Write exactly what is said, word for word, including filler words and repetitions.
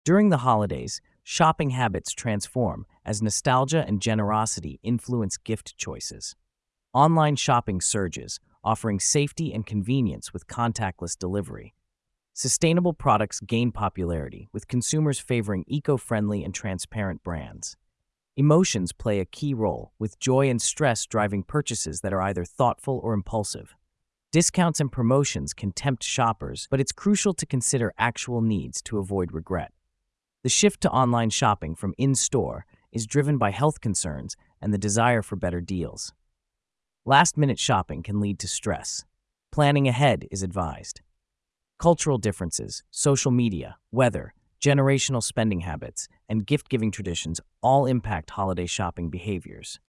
During the holidays, shopping habits transform as nostalgia and generosity influence gift choices. Online shopping surges, offering safety and convenience with contactless delivery. Sustainable products gain popularity, with consumers favoring eco-friendly and transparent brands. Emotions play a key role, with joy and stress driving purchases that are either thoughtful or impulsive. Discounts and promotions can tempt shoppers, but it's crucial to consider actual needs to avoid regret. The shift to online shopping from in-store is driven by health concerns and the desire for better deals. Last-minute shopping can lead to stress. Planning ahead is advised. Cultural differences, social media, weather, generational spending habits, and gift-giving traditions all impact holiday shopping behaviors.